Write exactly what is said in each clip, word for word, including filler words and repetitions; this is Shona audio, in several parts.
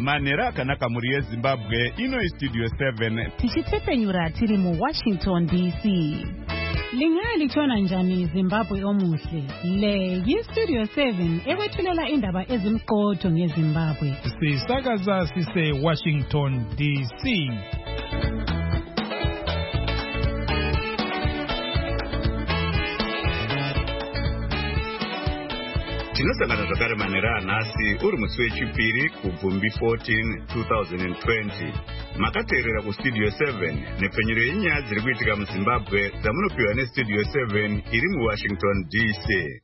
manhero akanaka mhuri yezimbabwe. Ino istudio seven tichitepenyura tiri muWashington D C. Lingalitshona njani Zimbabwe omuhle? Le yistudio seven ekwethulela indaba ezimqotho ngeZimbabwe. Sisakaza sise Washington D C. tinosangana zvakare manhero anhasi uri musi wechipiri kubvumbi fourteen twenty twenty. makateerera kustudio seven nepfenyuro yenyaya dziri kuitika muzimbabwe dzamunopiwa nestudio seven iri muWashington D C.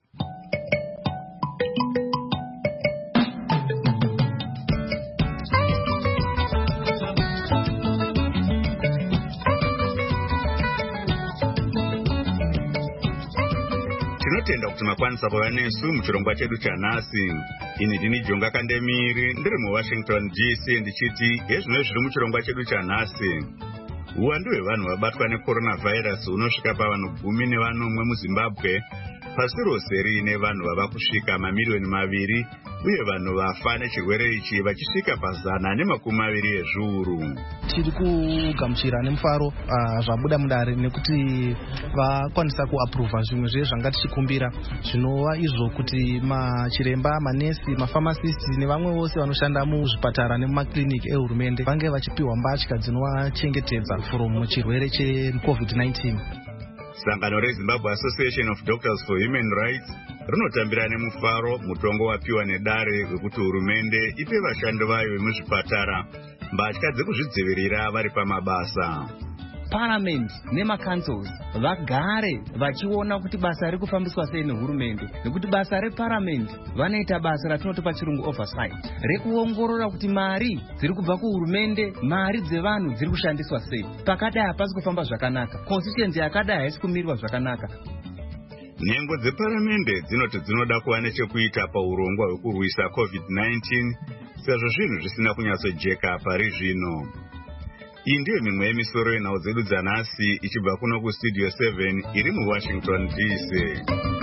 tinotenda kuti makwanisa kuva nesu muchirongwa chedu chanhasi. ini ndini Jonga Kandemiri ndiri muWashington D C ndichiti hezvino zviri muchirongwa chedu chanhasi. uwandu hwevanhu vabatwa necoronavirus unosvika pavanhu gumi nevanomwe muZimbabwe, pasi rose riine vanhu vava kusvika mamiriyoni maviri uye vanhu vafa nechirwere ichi vachisvika pazana nemakumi maviri ezviuru. tiri kugamuchira nemufaro uh, zvabuda mudare nekuti vakwanisa kuapprova zvimwe zve zvanga tichikumbira, zvinova izvo kuti machiremba, manesi, mafamasisti nevamwe vose vanoshanda muzvipatara nemumakliniki ehurumende vange vachipiwa mbatya dzinovachengetedza from chirwere checovid nineteen. sangano reZimbabwe Association of Doctors for Human Rights rinotambira nemufaro mutongo wapiwa nedare wekuti hurumende ipe vashandi vayo vemuzvipatara mbatya dzekuzvidzivirira vari pamabasa. Parliament nemaCouncils vagare vachiona kuti basa riri kufambiswa sei nehurumende, nekuti basa reParliament vanoita basa ratinoti pachirungu oversight, rekuongorora kuti mari dziri kubva kuhurumende, mari dzevanhu dziri kushandiswa sei. Pakadai hapasi kufamba zvakanaka, constituency yakadai haisi kumirwa zvakanaka. nhengo dzeparamende dzinoti dzinoda kuva nechekuita paurongwa hwekurwisa covid nineteen sezvo zvinhu zvisina kunyatsojeka pari zvino. iyi ndiyo mimwe yemisoro yenhau dzedu dzanhasi ichibva kuno kustudio seven iri muWashington D C.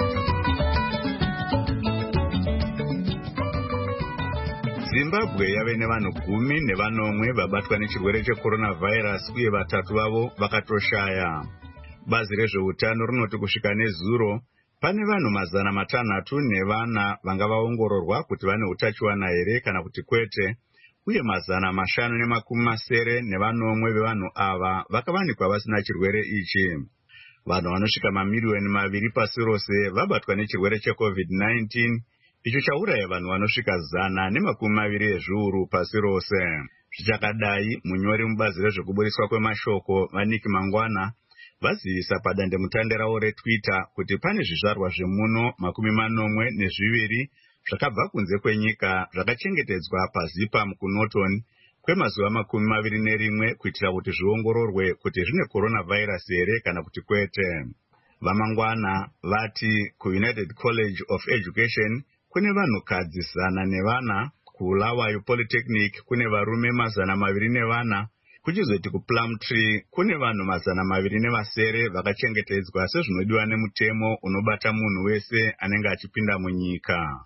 Zimbabwe yave nevanhu gumi nevanomwe vabatwa nechirwere checoronavirus uye vatatu vavo vakatoshaya. bazi rezveutano rinoti kusvika nezuro pane vanhu mazana matanhatu nevana vanga vaongororwa kuti vane utachiwana here kana kuti kwete, uye mazana mashanu nemakumi masere nevanomwe vevanhu ava vakavanikwa vasina chirwere ichi. vanhu vanosvika mamiriyoni maviri pasi rose vabatwa nechirwere checovid nineteen, icho chauraya vanhu vanosvika zana nemakumi maviri ezviuru pasi rose. zvichakadai, munyori mubazi rezvekuburiswa kwemashoko vaniki mangwana vazivisa padandemutande ravo reTwitter kuti pane zvizvarwa zvemuno makumi manomwe nezviviri zvakabva kunze kwenyika zvakachengetedzwa paZipam kuNorton kwemazuva makumi maviri nerimwe kuitira kuti zviongororwe kuti zvine coronavirus here kana kuti kwete. vamangwana vati kuUnited College of Education kune vanhukadzi zana nevana, kuBulawayo Polytechnic kune varume mazana maviri nevana, kuchizoti kuPlumtree kune vanhu mazana maviri nevasere vakachengetedzwa sezvinodiwa nemutemo unobata munhu wese anenge achipinda munyika.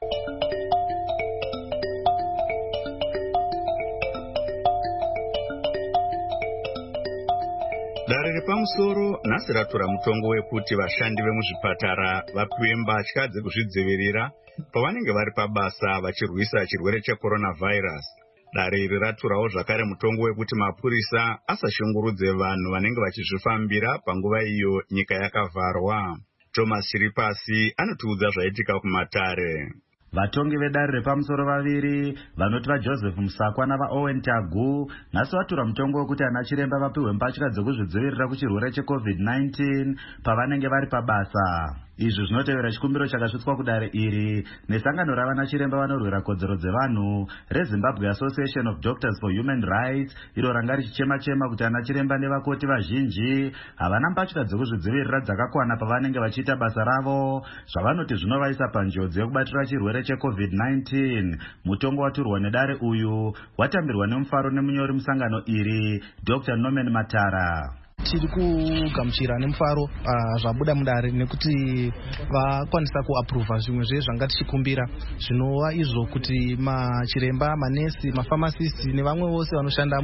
dare repamusoro nhasi ratora mutongo wekuti vashandi vemuzvipatara vapiwe mbatya dzekuzvidzivirira pavanenge vari pabasa vachirwisa chirwere checoronavirus. dare iri raturawo zvakare mutongo wekuti mapurisa asashungurudze vanhu vanenge vachizvifambira panguva iyo nyika yakavharwa. Thomas Chiripasi anotiudza zvaitika kumatare. Vatongi vedare repamusoro vaviri vanoti vaJoseph Musakwa navaOwen Tagu nhasi vatura mutongo wekuti ana chiremba vapiwe mbatya dzekuzvidzivirira kuchirwere checovid nineteen pavanenge vari pabasa. izvi zvinotevera chikumbiro chakasvitswa kudare iri nesangano ravana chiremba vanorwira kodzero dzevanhu reZimbabwe Association of Doctors for Human Rights, iro ranga richichema-chema kuti ana chiremba nevakoti vazhinji havana mbatya dzekuzvidzivirira dzakakwana pavanenge vachiita basa ravo, zvavanoti zvinovaisa panjodzi yekubatira chirwere checovid nineteen. Mutongo waturwa nedare uyu watambirwa nemufaro nemunyori musangano iri Doctor Norman Matara. tiri kugamuchira nemufaro uh, zvabuda mudare nekuti vakwanisa kuapprova zvimwe zvezvanga tichikumbira zvinova izvo kuti machiremba, manesi, mafamasisti nevamwe vose vanoshanda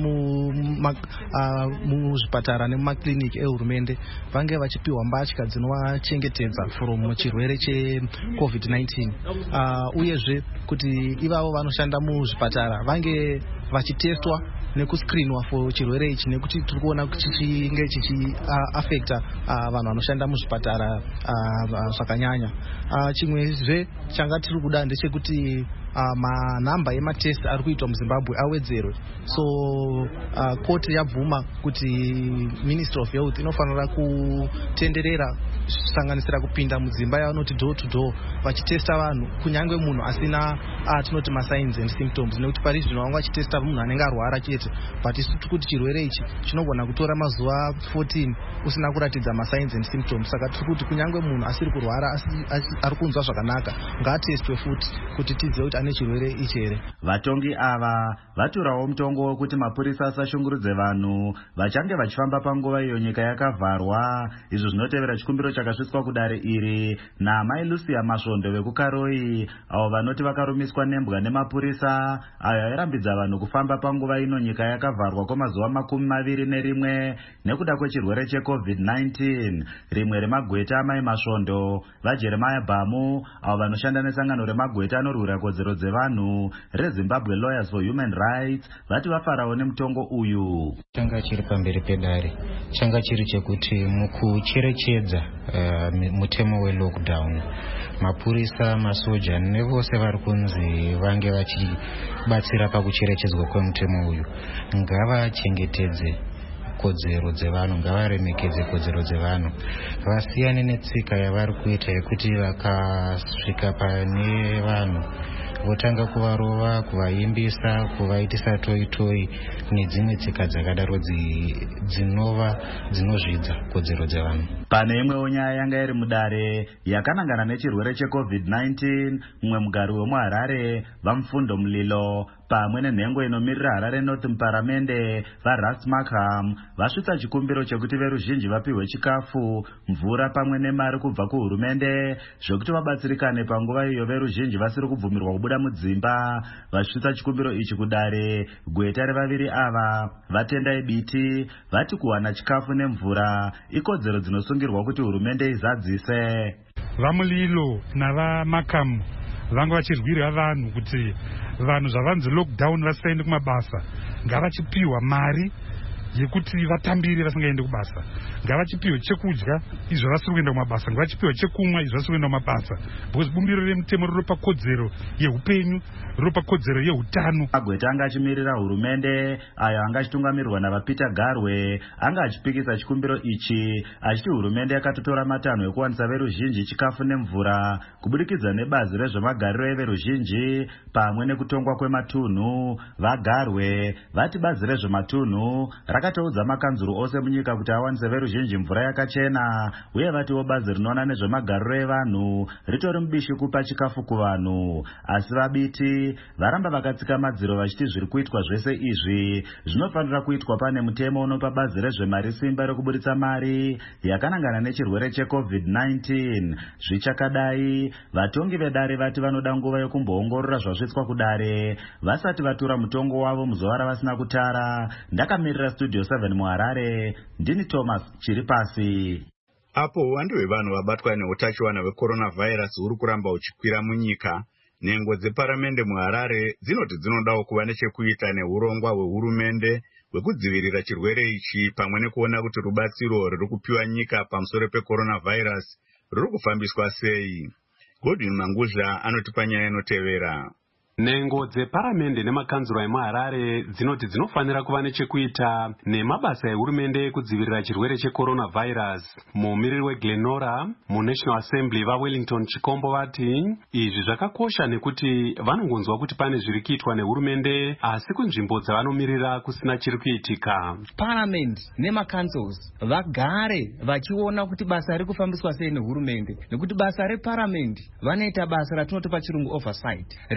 muzvipatara uh, nemumakliniki ehurumende vange vachipiwa mbatya dzinovachengetedza from chirwere checovid nineteen uh, uyezve kuti ivavo vanoshanda muzvipatara vange vachitestwa nekuscreenwa for chirwere ichi nekuti tiri kuona kuti chinge chichiafecta uh, vanhu vanoshanda muzvipatara uh, zvakanyanya. Uh, chimwezve changa tiri kuda ndechekuti Uh, manhamba ematest ari kuitwa muZimbabwe awedzerwe. So uh, koti yabvuma kuti Ministry of Health inofanira kutenderera kusanganisira kupinda mudzimba yavanoti door to door vachitesta vanhu kunyange munhu asina uh, tinoti masigns and symptoms, nekuti pari zvino vanga vachitesta munhu anenge arwara chete, but isusu kuti chirwere ichi chinogona kutora mazuva fourteen usina kuratidza masigns and symptoms. Saka tiri kuti kunyange munhu asiri kurwara ari kunzwa zvakanaka ngaatestwe futi kuti tizive kuti ane chirwere ichi here. Vatongi ava vaturawo mutongo wekuti mapurisa asashungurudze vanhu vachange vachifamba panguva iyo nyika yakavharwa. Izvo zvinotevera chikumbiro chakasvitswa kudare iri naamai Lucia Masvondo vekukaroi, avo vanoti vakarumiswa nembwa nemapurisa ayo airambidza vanhu kufamba panguva ino nyika yakavharwa kwemazuva makumi maviri nerimwe nekuda kwechirwere checovid nineteen. Rimwe remagweta amai Masvondo vaJeremiah Bhamu, avo vanoshanda nesangano remagweta anorwira kodzero dzevanhu reZimbabwe Lawyers for Human Rights, vati vafarawo nemutongo uyu. Changa chiri pamberi pedare changa chiri chekuti mukucherechedza uh, mutemo welockdown mapurisa, masoja nevose vari kunzi vange vachibatsira pakucherechedzwa kwemutemo uyu ngavachengetedze kodzero dzevanhu, ngavaremekedze kodzero dzevanhu, vasiyane netsika yavari kuita yekuti vakasvika pane vanhu votanga kuvarova, kuvaimbisa, kuvaitisa toi toi nedzimwe tsika dzakadaro dzinova dzinozvidza kodzero dzevanhu. Pane imwewo nyaya yanga iri mudare yakanangana nechirwere checovid nineteen, mumwe mugari wemuHarare vaMufundo Mulilo pamwe nenhengo inomirira Harare North muparamende vaRuss Markham vasvitsa chikumbiro chekuti veruzhinji vapihwe chikafu, mvura pamwe nemari kubva kuhurumende zvokuti vabatsirikane panguva iyo veruzhinji vasiri kubvumirwa kubuda mudzimba. Vasvitsa chikumbiro ichi kudare gweta revaviri ava vatendai biti vati kuwana chikafu nemvura ikodzero dzinosungirwa kuti hurumende izadzise. VaMulilo navaMarkham vanga vachirwira vanhu kuti vanhu zvavanzi lockdown vasaende kumabasa ngavachipiwa mari yekuti vatambire vasingaende kubasa, ngavachipiwe chekudya izvo vasiri kuenda kumabasa, ngavachipiwe chekumwa izvo vasiri kuenda kumabasa, because bumbiro remutemo riri pakodzero yehupenyu, riri pakodzero yeutano. Magweta anga achimirira hurumende ayo anga achitungamirirwa navaPeter Garwe anga achipikisa chikumbiro ichi achiti hurumende yakatotora matanho ekuwanisa veruzhinji chikafu nemvura kubudikidza nebazi rezvemagariro everuzhinji pamwe nekutongwa kwematunhu. VaGarwe vati bazi rezvematunhu rakatoudza makanzuru ose munyika kuti awanise veruzhinji mvura yakachena, uye vatiwo bazi rinoona nezvemagariro evanhu ritori mubishi kupa chikafu kuvanhu. Asi vabiti varamba vakatsika madziro vachiti zviri kuitwa zvese izvi zvinofanira kuitwa pane mutemo unopa bazi rezvemari simba rekuburitsa mari yakanangana nechirwere checovid nineteen. Zvichakadai vatongi vedare vati vanoda nguva yekumboongorora zvasvitswa kudare vasati vatura mutongo wavo muzuva ravasina kutara. Ndakamirira Studio seven muHarare, ndini Thomas Chiripasi. Apo uwandu hwevanhu vabatwa neutachiwana hwecoronavirus huri kuramba uchikwira munyika, nhengo dzeparamende muHarare dzinoti dzinodawo kuva nechekuita neurongwa hwehurumende hwekudzivirira chirwere ichi pamwe nekuona kuti rubatsiro ruri kupiwa nyika pamusoro pecoronavirus ruri kufambiswa sei. Godwin Manguzha anotipa nyaya inotevera. Nhengo dzeparamende nemakanzuro emuHarare dzinoti dzinofanira kuva nechekuita nemabasa ehurumende kudzivirira chirwere checoronavirus. Mumiriri weGlenora muNational Assembly vaWellington Chikombo vati izvi zvakakosha nekuti vanongonzwa kuti pane zviri kuitwa nehurumende asi kunzvimbo dzavanomirira kusina chiri kuitika. Parliament nemacouncils vagare vachiona kuti basa riri kufambiswa sei nehurumende, nekuti basa reparliament vanoita basa ratinoti pachirungu oversight rekuongo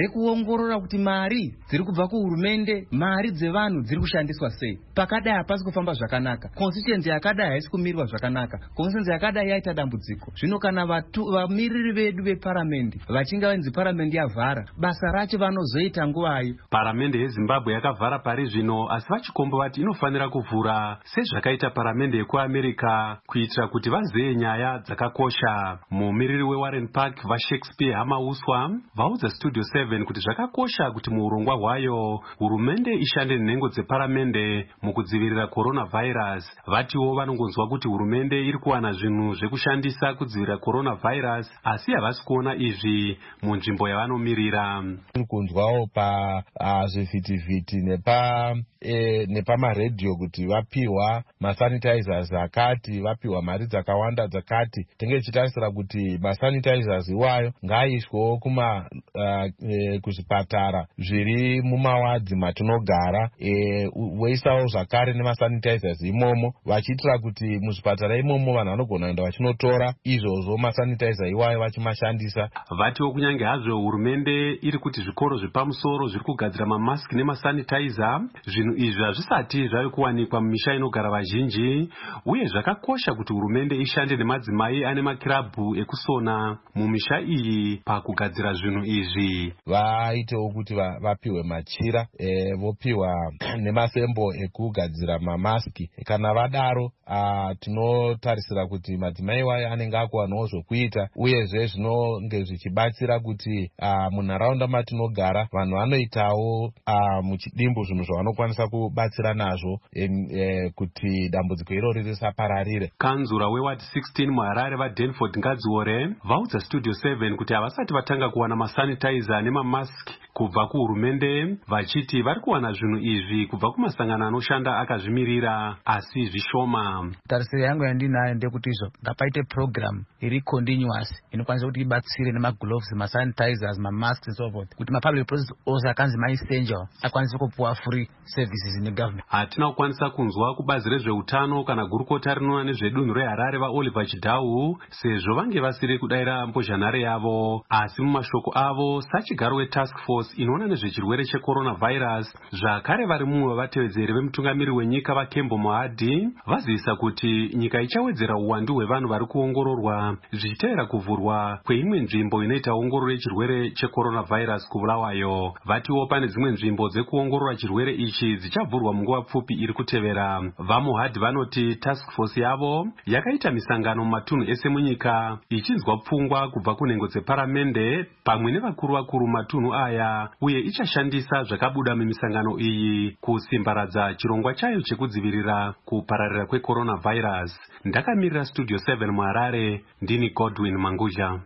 kuongorora kuti mari dziri kubva kuhurumende, mari dzevanhu dziri kushandiswa sei. Pakadai hapasi kufamba zvakanaka, constituency yakadai haisi kumirwa zvakanaka, constituency yakadai yaita dambudziko. Zvino kana vamiriri vedu veparamendi vachinge vanzi paramendi yavhara, basa racho vanozoita nguvai. Paramende yeZimbabwe yakavhara pari zvino, asi vachikomba vati inofanira kuvhura sezvakaita paramende yekuAmerica kuitira kuti vazive nyaya dzakakosha. Mumiriri weWarren Park vaShakespeare Hamauswa vaudza Studio seven kuti zvakakosha kuti muurongwa hwayo hurumende ishande nenhengo dzeparamende mukudzivirira coronavirus. Vatiwo vanongonzwa kuti hurumende iri kuwana zvinhu zvekushandisa kudzivirira coronavirus, asi havasi kuona izvi munzvimbo yavanomirira. Tiri kunzwawo pa zvivhitivhiti nepa E, nepamaredhiyo kuti vapiwa masanitizers akati, vapiwa mari dzakawanda dzakati. Tenge tichitarisira kuti masanitizers iwayo ngaaiswewo kuma uh, e, kuzvipatara zviri mumawadzi matinogara, e, weisawo zvakare nemasanitizers imomo, vachiitira kuti muzvipatara imomo vanhu vanogona kuenda vachinotora izvozvo masanitizer iwayo vachimashandisa. Vatiwo kunyange hazvo hurumende iri kuti zvikoro zvepamusoro zviri kugadzira mamaski nemasanitizer, zvinhu izvi hazvisati zvave kuwanikwa mumisha inogara vazhinji, uye zvakakosha kuti hurumende ishande nemadzimai ane makirabhu ekusona mumisha iyi pakugadzira zvinhu izvi. Vaitewo kuti vapiwe machira, e, vopiwa nemasembo ekugadzira mamaski. Kana vadaro uh, tinotarisira kuti madzimai wayo anenge akuwanawo zvokuita, uyezve zvinonge zvichibatsira kuti uh, munharaunda matinogara vanhu vanoitawo uh, muchidimbu zvinhu zvavanokwanisa kubatsira nazvo e, e, kuti dambudziko irori risapararire. Kanzura weward sixteen muHarare vaDanford Ngadziore vaudza Studio seven kuti havasati vatanga kuwana masanitizer nemamaski kubva kuhurumende, vachiti vari kuwana zvinhu izvi kubva kumasangano anoshanda akazvimirira asi zvishoma. Tarisiro yangu yandinayo ndekuti izvo ngapaite program iri continuous inokwanisa kuti ibatsire nemagloves, masanitizers, mamasks and so forth, kuti mapublic process ose akanzi maessential akwanise kupuwa free services negovernment. Hatina kukwanisa kunzwa kubazi rezveutano kana gurukota rinoona nezvedunhu reHarare vaOliver Chidau sezvo vange vasiri kudaira mbozhanhare yavo, asi mumashoko avo sachigaro wetask force inoona nezvechirwere checoronavirus zvakare vari mumwe vavatevedzeri vemutungamiri wenyika vaKembo Mohadi vazivisa kuti nyika ichawedzera uwandu hwevanhu vari kuongororwa zvichitevera kuvhurwa kweimwe nzvimbo inoita ongororo yechirwere checoronavirus kuvulawayo. Vatiwo pane dzimwe nzvimbo dzekuongorora chirwere ichi dzichavhurwa munguva pfupi iri kutevera. VaMohadi vanoti task force yavo yakaita misangano mumatunhu ese munyika ichinzwa pfungwa kubva kunhengo dzeparamende pamwe nevakuru vakuru matunhu aya, uye ichashandisa zvakabuda mumisangano iyi kusimbaradza chirongwa chayo chekudzivirira kupararira kwecoronavirus. Ndakamirira Studio seven muHarare, ndini Godwin Manguzha.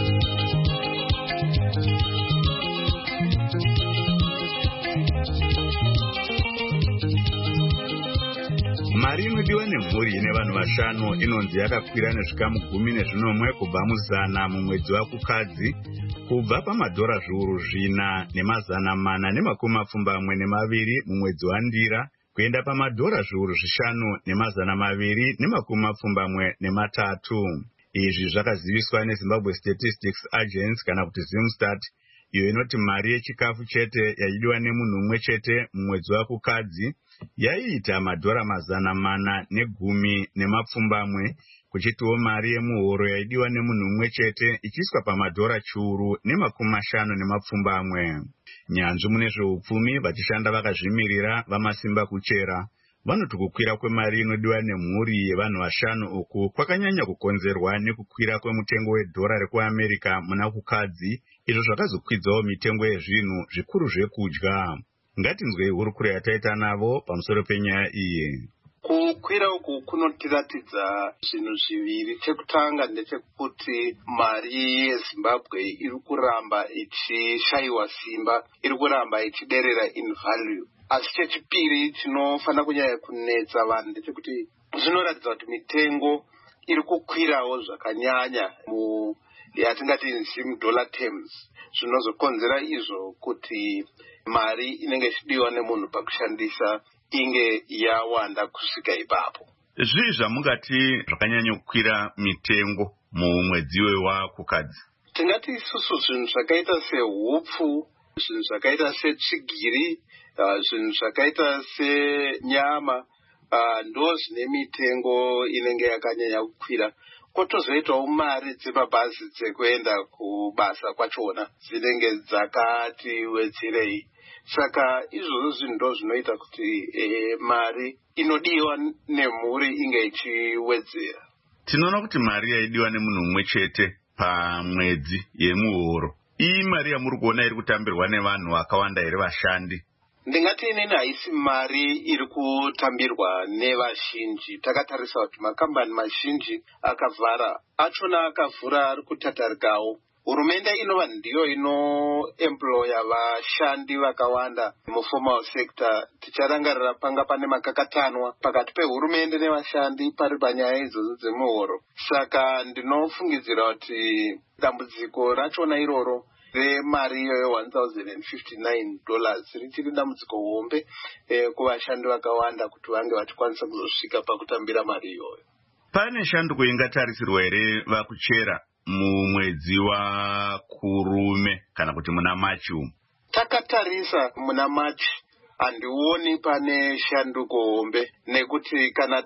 Mari inodiwa nemhuri ine vanhu vashanu inonzi yakakwira nezvikamu gumi nezvinomwe kubva muzana mumwedzi wakukadzi, kubva pamadhora zviuru zvina nemazana mana nemakumi mapfumbamwe nemaviri mumwedzi wandira kuenda pamadhora zviuru zvishanu nemazana maviri nemakumi mapfumbamwe nematatu. Izvi zvakaziviswa neZimbabwe Statistics Agency kana kuti Zimstat, iyo inoti mari yechikafu chete yaidiwa nemunhu umwe chete mumwedzi wakukadzi yaiita madhora mazana mana negumi nemapfumbamwe, kuchitiwo mari yemuhoro yaidiwa nemunhu umwe chete ichiiswa pamadhora chiuru nemakumi mashanu nemapfumbamwe. Nyanzvi mune zveupfumi vachishanda vakazvimirira vamasimba kuchera vanoti kukwira kwemari inodiwa nemhuri yevanhu vashanu uku kwakanyanya kukonzerwa nekukwira kwemutengo wedhora rekuAmerica muna kukadzi, izvo zvakazokwidzawo mitengo yezvinhu zvikuru zvekudya. Ngatinzwei hurukuro yataita navo pamusoro penyaya iyi. Kukwira uku kunotiratidza zvinhu zviviri. Chekutanga ndechekuti mari yeZimbabwe iri kuramba ichishayiwa simba, iri kuramba ichiderera in value. Asi chechipiri chinofanira kunyanya kunetsa vanhu ndechekuti zvinoratidza kuti mitengo iri kukwirawo zvakanyanya mu yatingati in dollar terms, zvinozokonzera izvo kuti mari inenge ichidiwa nemunhu pakushandisa inge yawanda kusvika ipapo. Zvii zvamungati zvakanyanya kukwira mitengo mumwedzi wakukadzi? Tingati isusu zvinhu zvakaita sehupfu zvinhu zvakaita setsvigiri, zvinhu zvakaita senyama ndo zvine mitengo inenge yakanyanya kukwira. Kotozoitawo mari dzemabhazi dzekuenda kubasa kwachona dzinenge dzakati wedzerei. Saka izvozvo zvinhu ndo zvinoita kuti e, mari inodiwa nemhuri inge ichiwedzera. Tinoona kuti mari yaidiwa nemunhu mumwe chete pamwedzi yemuhoro, iyi mari yamuri kuona iri kutambirwa nevanhu vakawanda here vashandi? Ndingati inini haisi mari iri kutambirwa nevazhinji. Takatarisa kuti makambani mazhinji akavhara, achona akavhura ari kutatarikawo. Hurumende inova ndiyo inoemploya vashandi vakawanda muformal sector. Ticharangarira panga pane makakatanwa pakati pehurumende nevashandi pari panyaya idzodzo dzemuhoro. Saka ndinofungidzira kuti dambudziko rachona iroro remari iyoyo one thousand fifty-nine dollars richiri dambudziko hombe eh, kuvashandi vakawanda kuti vange vachikwanisa kuzosvika pakutambira mari iyoyo. Pane shanduko ingatarisirwa here vakuchera mumwedzi waKurume kana kuti muna Machi umu? Takatarisa muna Machi handioni pane shanduko hombe, nekuti kana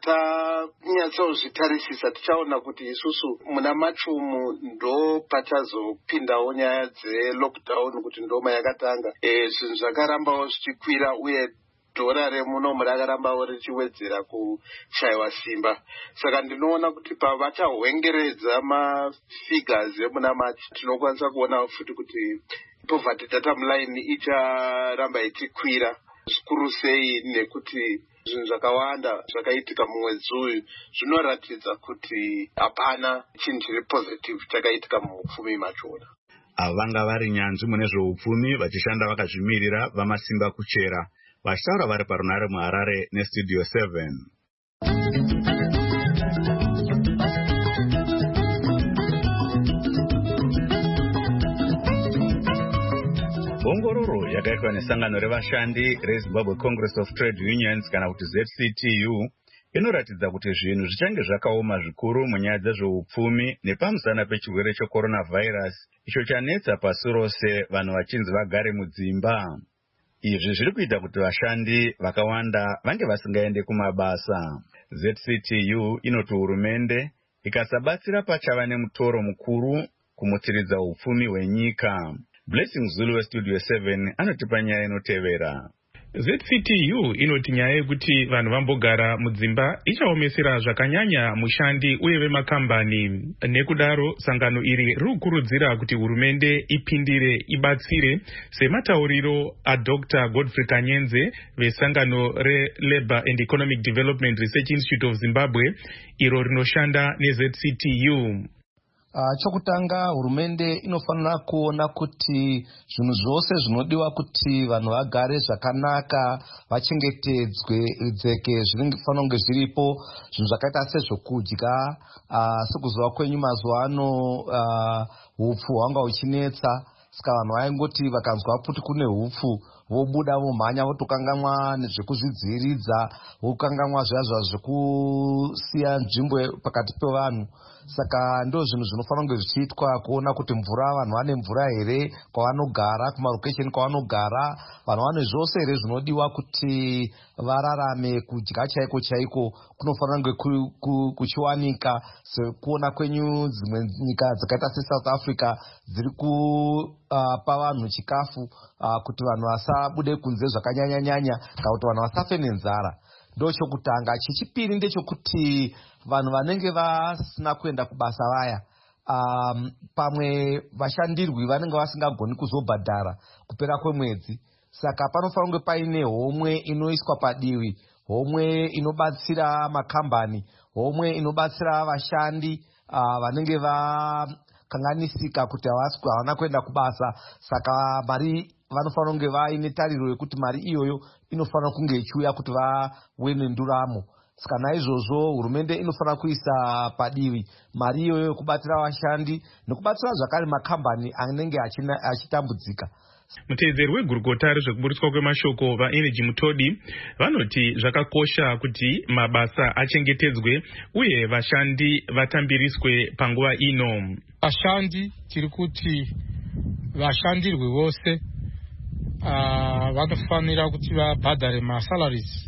tanyatsozvitarisisa tichaona kuti isusu muna Machi umu ndo pachazopindawo nyaya dzelockdown kuti ndoma yakatanga. E, zvinhu zvakarambawo zvichikwira uye dhora remunomu rakarambawo richiwedzera kushayiwa simba. Saka ndinoona kuti pavachahwengeredza mafigures emuna Machi tinokwanisa kuona futi kuti poverty data line icharamba ichikwira zvikuru sei, nekuti zvinhu zvakawanda zvakaitika mumwedzi uyu zvinoratidza kuti hapana chinhu chiri positive chakaitika muupfumi machona. Ava vanga vari nyanzvi mune zveupfumi vachishanda vakazvimirira vamasimba kuchera, vachitaura vari parunare muHarare nestudio seven. Ongororo yakaitwa nesangano revashandi reZimbabwe Congress of Trade Unions kana kuti Z C T U inoratidza kuti zvinhu zvichange zvakaoma zvikuru munyaya dzezveupfumi nepamusana pechirwere checoronavirus icho chanetsa pasi rose, vanhu vachinzi vagare mudzimba. Izvi zviri kuita kuti vashandi vakawanda vange vasingaende kumabasa. Z C T U inoti hurumende ikasabatsira pachava nemutoro mukuru kumutsiridza upfumi hwenyika. Blessing Zulu westudio seven anotipa nyaya inotevera. Z C T U inoti nyaya yekuti vanhu vambogara mudzimba ichaomesera zvakanyanya mushandi uye vemakambani. Nekudaro sangano iri riri kukurudzira kuti hurumende ipindire ibatsire, sematauriro aDr Godfrey Kanyenze vesangano reLabour and Economic Development Research Institute of Zimbabwe iro rinoshanda neZ C T U. Uh, chokutanga hurumende inofanira kuona kuti zvinhu zvose zvinodiwa kuti vanhu vagare zvakanaka vachengetedzwe dzeke zvinofanira kunge zviripo, zvinhu zvakaita sezvokudya. Uh, sekuziva kwenyu mazuva ano uh, hupfu hwanga huchinetsa, saka vanhu vaingoti vakanzwa kuti kune hupfu vobuda vomhanya votokanganwa nezvekuzvidziviridza, vokanganwa zvazva zvekusiya nzvimbo pakati pevanhu. Saka ndo zvinhu zvinofanira kunge zvichiitwa kuona kuti mvura, vanhu vane mvura here kwavanogara, kumarokesheni kwavanogara, vanhu vane zvose here zvinodiwa kuti vararame. Kudya chaiko chaiko kunofanira kunge kuchiwanika. Sekuona kwenyu dzimwe nyika dzakaita seSouth Africa dziri kupa vanhu chikafu uh, kuti vanhu vasabude kunze zvakanyanya-nyanya kana kuti vanhu vasafe nenzara. Ndo chokutanga. Chechipiri ndechekuti vanhu vanenge vasina kuenda kubasa vaya, um, pamwe vashandirwi vanenge vasingagoni kuzobhadhara kupera kwemwedzi. Saka panofanira kunge paine homwe inoiswa padivi, homwe inobatsira makambani, homwe inobatsira vashandi uh, vanenge vakanganisika kuti havana kuenda kubasa. Saka mari vanofanira kunge vaine tariro yekuti mari iyoyo inofanira kunge ichiuya kuti vave nenduramo. Saka naizvozvo hurumende inofanira kuisa padivi mari iyoyo yekubatsira vashandi nekubatsira zvakare makambani anenge achitambudzika. Muteedzeri wegurukota rezvekuburitswa kwemashoko vaEnergy Mutodi vanoti zvakakosha kuti mabasa achengetedzwe uye vashandi vatambiriswe panguva ino. Vashandi tiri kuti vashandirwe vose uh, vanofanira kuti vabhadhare masalaries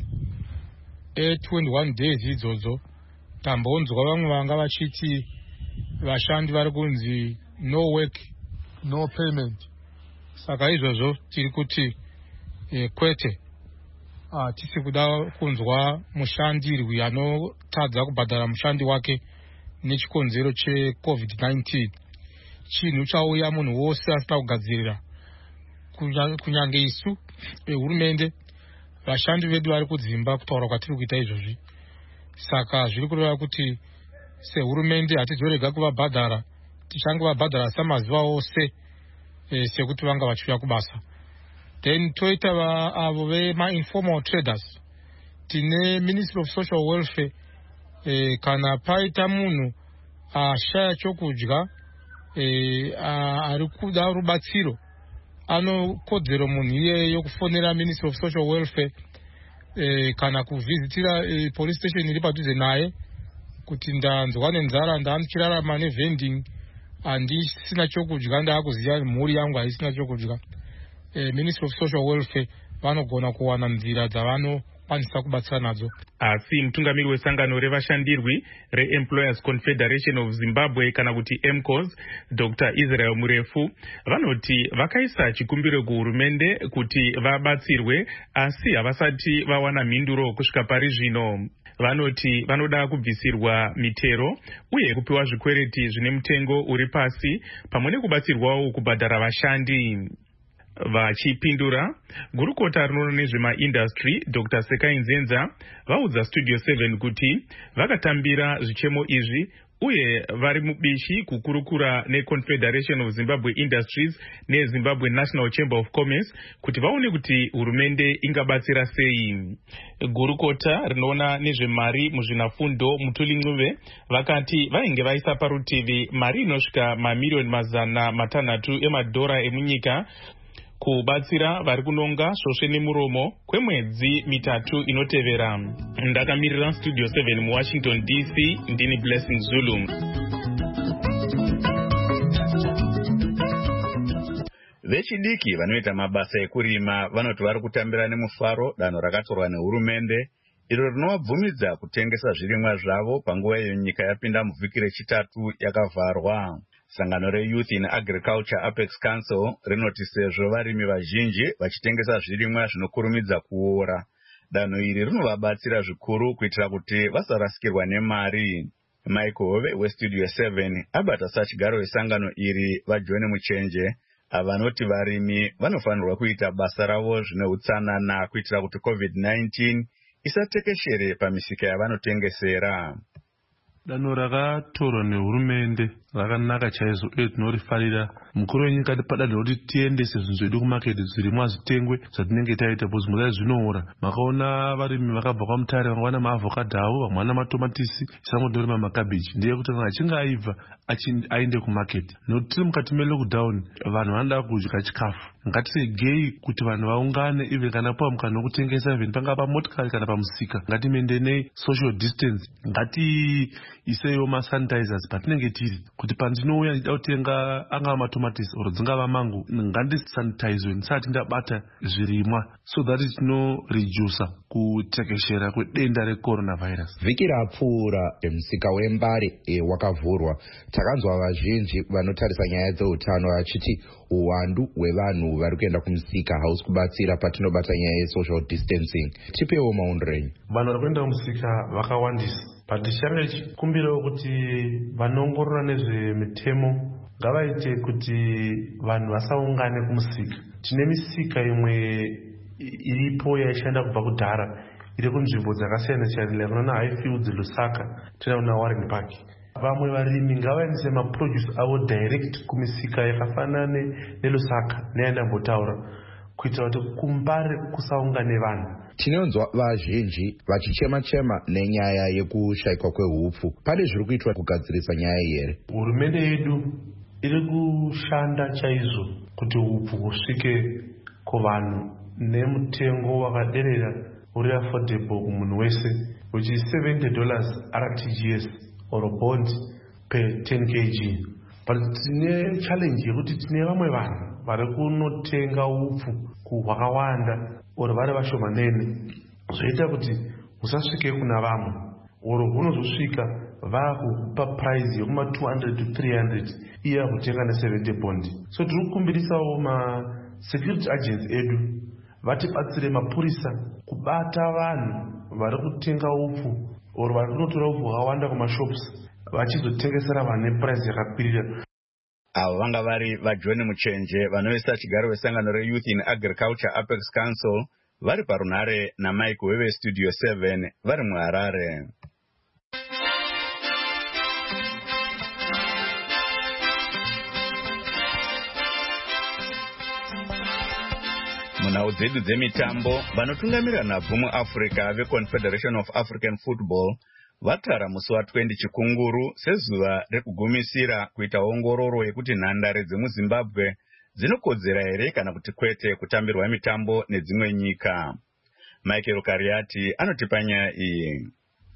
e21 days idzodzo. Tambonzwa vamwe vanga vachiti vashandi vari kunzi no work no payment. Saka izvozvo tiri kuti eh, kwete hatisi kuda kunzwa mushandirwi anotadza kubhadhara mushandi wake nechikonzero checovid nineteen. Chinhu chauya munhu wose asina kugadzirira, kunyange isu hurumende. Vashandi vedu vari kudzimba kutaura kwatiri kuita izvozvi. Saka zviri kureva kuti sehurumende hatizorega kuvabhadhara, tichangovabhadhara samazuva ose e, sekuti vanga vachiuya kubasa. Then toita avo vema-informal traders. Tine Ministry of Social Welfare, e, kana paita munhu ashaya chokudya e, ari kuda rubatsiro, anokodzero munhu iye yokufonera Ministry of Social Welfare e, kana kuvhizitira e, police station iri padhuze naye kuti ndanzwa nenzara, ndanichirarama nevending, handisina chokudya, ndaakuziva mhuri yangu haisina chokudya. E, Ministry of Social Welfare vanogona kuwana nzira dzavanokwanisa kubatsira nadzo. Asi mutungamiri wesangano revashandirwi reEmployers Confederation of Zimbabwe kana kuti M C O S, Doctor Israel Murefu, vanoti vakaisa chikumbiro kuhurumende kuti vabatsirwe, asi havasati vawana mhinduro kusvika pari zvino. Vanoti vanoda kubvisirwa mitero uye kupiwa zvikwereti zvine mutengo uri pasi, pamwe nekubatsirwawo kubhadhara vashandi. Vachipindura, gurukota rinoona nezvemaindastry Doctor Sekai Nzenza vaudza Studio seven kuti vakatambira zvichemo izvi uye vari mubishi kukurukura neConfederation of Zimbabwe Industries neZimbabwe National Chamber of Commerce kuti vaone kuti hurumende ingabatsira sei. Gurukota rinoona nezvemari muzvinafundo Mutuli Ncube vakati vainge vaisa parutivi mari inosvika mamiliyoni mazana matanhatu emadhora emunyika kubatsira vari kunonga svosve nemuromo kwemwedzi mitatu inotevera. Ndakamirira Studio seven muWashington D C, ndini Blessing Zulu. Vechidiki vanoita mabasa ekurima vanoti vari kutambira nemufaro danho rakatorwa nehurumende iro rinovabvumidza kutengesa zvirimwa zvavo panguva iyo nyika yapinda muvhiki rechitatu yakavharwa. Sangano reYouth in Agriculture Apex Council rinoti sezvo varimi vazhinji vachitengesa zvirimwa zvinokurumidza kuora, danho iri rinovabatsira zvikuru kuitira kuti vasarasikirwa nemari. Michael Hove weStudio seven abata sachigaro wesangano iri vaJohn Muchenje avanoti varimi vanofanirwa kuita basa ravo zvine utsanana kuitira kuti covid nineteen isatekeshere pamisika yavanotengesera. Danho rakatorwa nehurumende rakanaka chaizvo uye tinorifarira. Mukuru wenyika ati padanho kuti tiendese zvinhu zvedu kumaketi, zvirimwa zvitengwe zvatinenge taita, bhozi mudai zvinoora. Makaona varimi vakabva kwaMutare vangwana maavhokadho avo, vamwe vana matomatisi, isamodorima makabheji. Ndeye kuti kana achinge aibva ainde kumaketi. Nokuti tiri mukati melockdown, vanhu vanoda kudya chikafu. Ngatisegei kuti vanhu vaungane ive kana pawa mukana wokutengesa even panga pamotikari kana pamusika. Ngatimendenei social distance. Ngatiisewo masanitizers patinenge tiri. Kuti pandinouya ndida kutenga anga matomatisi oro dzingava mango, ngandisanitizwe ndisati ndabata zvirimwa so that tinoredusa kutekeshera kwedenda recoronavirus. Vhiki rapfuura musika wembare e, wakavhurwa. Takanzwa vazhinji vanotarisa nyaya dzeutano vachiti uwandu hwevanhu vari kuenda kumusika hausi kubatsira patinobata nyaya yesocial distancing. Tipewo maondo renyu. Vanhu vari kuenda kumusika vakawandisa, but tichange chikumbirawo kuti vanoongorora nezvemitemo ngavaite kuti vanhu vasaungane kumusika. Tine misika imwe iripo yaishanda kubva kudhara iri kunzvimbo dzakasiyana siyana, yakaona Highfields, Lusaka, tinaona Warren Park. Vamwe varimi ngavaendese maproduce avo direct kumisika yakafanana neLusaka neyandambotaura kuitira kuti kumbare kusaungane vanhu. Tinonzwa vazhinji vachichema-chema nenyaya yekushayikwa kwehupfu. Pane zviri kuitwa kugadzirisa nyaya iyi here? Hurumende yedu iri kushanda chaizvo kuti hupfu husvike kuvanhu nemutengo wakaderera uri affordable kumunhu wese, which is seventy dollars R T G S or bond per ten kilograms. But tine challenge yekuti tine vamwe vanhu vari kunotenga hupfu kuhwakawanda oro vari vashomanene zvoita kuti musasvike kuna vamwe oro hunozosvika vakupa prize yekuma two hundred to three hundred iye akutenga ne-seventy pondi. So tiri kukumbirisawo ma-security agents edu vatibatsire mapurisa kubata vanhu vari kutenga upfu oro vari kunotora upfu hwakawanda kumashops vachizotengesera vanhu neprice yakakwirira. Avo vanga vari vaJohn Muchenje vanoisa chigaro vesangano reYouth in Agriculture Apex Council vari parunhare naMike Weve Studio seven vari muHarare. Munhau dzedu dzemitambo vanotungamirira nhabvu muAfrica veConfederation of African Football vatara musi wa20 chikunguru sezuva rekugumisira kuita ongororo yekuti nhandare dzemuZimbabwe dzinokodzera here kana kuti kwete kutambirwa mitambo nedzimwe nyika. Michael Kariati anotipa nyaya iyi.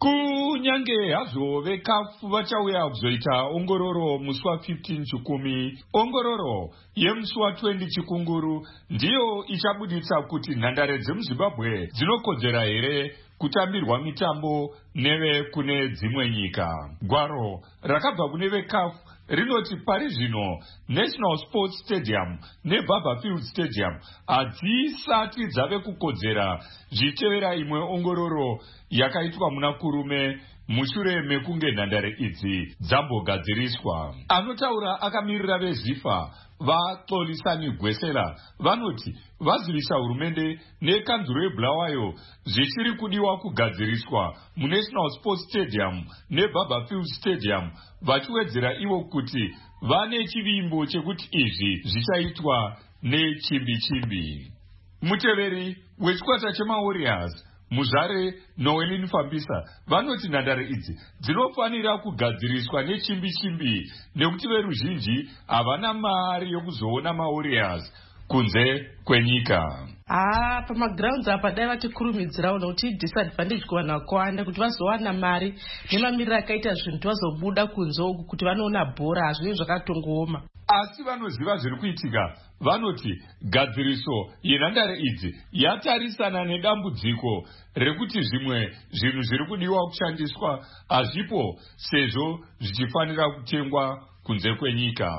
Kunyange hazvo vekafu vachauya kuzoita ongororo musi wa15 chikumi, ongororo yemusi wa20 chikunguru ndiyo ichabuditsa kuti nhandare dzemuZimbabwe dzinokodzera here kutambirwa mitambo neve kune dzimwe nyika. Gwaro rakabva kune vekafu rinoti pari zvino National Sports Stadium neBaba Field Stadium hadzisati dzave kukodzera zvichitevera imwe ongororo yakaitwa muna kurume mushure mekunge nhandare idzi dzambogadziriswa. Anotaura akamirira veZIFA vaXolisani Gwesela vanoti vazivisa hurumende nekanzuro yeBulawayo zvichiri kudiwa kugadziriswa muNational Sports Stadium neBaba Field Stadium, vachiwedzera ivo kuti vane chivimbo chekuti izvi zvichaitwa nechimbi chimbi. Muteveri wechikwata chemaWarriors Muzare Noelin Fambisa vanoti nhandare idzi dzinofanira kugadziriswa nechimbi chimbi nekuti veruzhinji havana mari yokuzoona maWarriors kunze kwenyika. Ah, pamagrounds apa dai vatikurumidzirawo nokuti disadvantage kuvanhu vakawanda kuti vazowana mari nemamiriro akaita zvinhu vazobuda kunze uku kuti vanoona bhora hazvinenge zvakatongooma. Asi vanoziva zviri kuitika vanoti gadziriso yenhandare idzi yatarisana nedambudziko rekuti zvimwe zvinhu zviri kudiwa kushandiswa hazvipo sezvo zvichifanira kutengwa kunze kwenyika.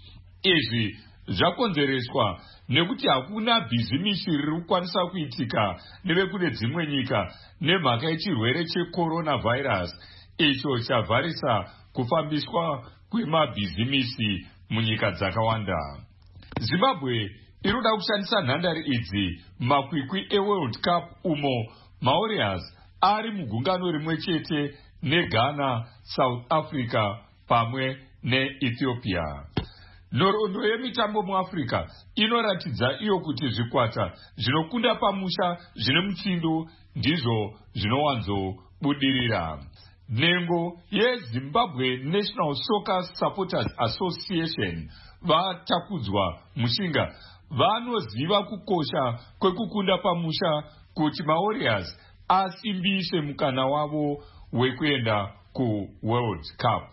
Izvi zvakonzereswa nekuti hakuna bhizimisi riri kukwanisa kuitika nevekune dzimwe nyika nemhaka yechirwere cheCoronavirus icho chavharisa kufambiswa kwemabhizimisi munyika dzakawanda. Zimbabwe inoda kushandisa nhandare idzi makwikwi eWorld Cup umo maWarriors ari mugungano rimwe chete neGhana, South Africa pamwe neEthiopia. Nhoroondo yemitambo muAfrica inoratidza iyo kuti zvikwata zvinokunda pamusha zvine mutsindo ndizvo zvinowanzobudirira. Nhengo yeZimbabwe National Soccer Supporters Association vatakudzwa mushinga vanoziva kukosha kwekukunda pamusha kuti maWarriors asimbise mukana wavo wekuenda kuWorld Cup.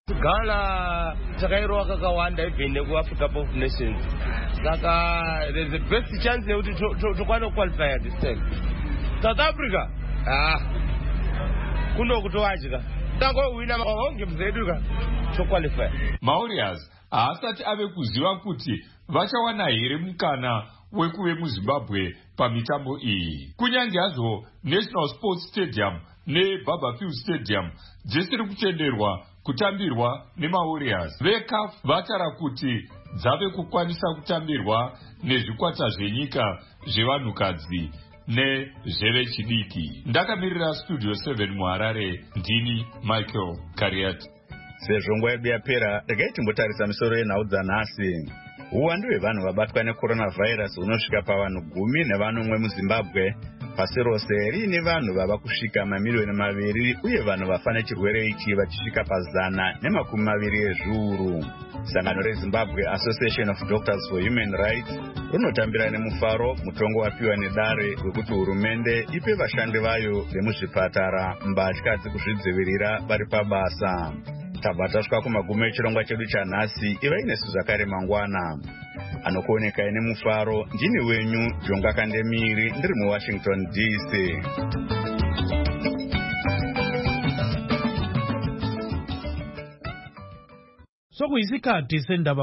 Ghana takairowa kakawanda ibvende kuAfrica Cup of Nations. Saka there's the best chance yekuti tokwana qualify at this time. South Africa ah kuno kutowatika tangowina maonge mzeduka to qualify. maWarriors haasati ave kuziva kuti vachawana here mukana wekuve muZimbabwe pamitambo iyi. Kunyange hazvo National Sports Stadium neBaba Field Stadium dzisiri kutenderwa kutambirwa nemaWarriors, vecaf vatara kuti dzave kukwanisa kutambirwa nezvikwata zvenyika zvevanhukadzi nezvevechidiki. Ndakamirira Studio seven muHarare, ndini Michael Kariati. Sezvo nguva yedu yapera, regai timbotarisa misoro yenhau dzanhasi. Uwandu hwevanhu vabatwa necoronavirus hunosvika pavanhu gumi nevanomwe muZimbabwe. Pasi rose riine vanhu vava kusvika mamiliyoni maviri uye vanhu vafa nechirwere ichi vachisvika pazana nemakumi maviri ezviuru. Sangano reZimbabwe Association of Doctors for Human Rights rinotambira nemufaro mutongo wapiwa nedare wekuti hurumende ipe vashandi vayo vemuzvipatara mbatya dzekuzvidzivirira vari pabasa. Tabva tasvika kumagumi echirongwa chedu chanhasi. Iva inesu zvakare mangwana. anokuonekai nemufaro. Ndini wenyu Jonga Kandemiri, ndiri muWashington D C. Sokuyisikhathi sendaba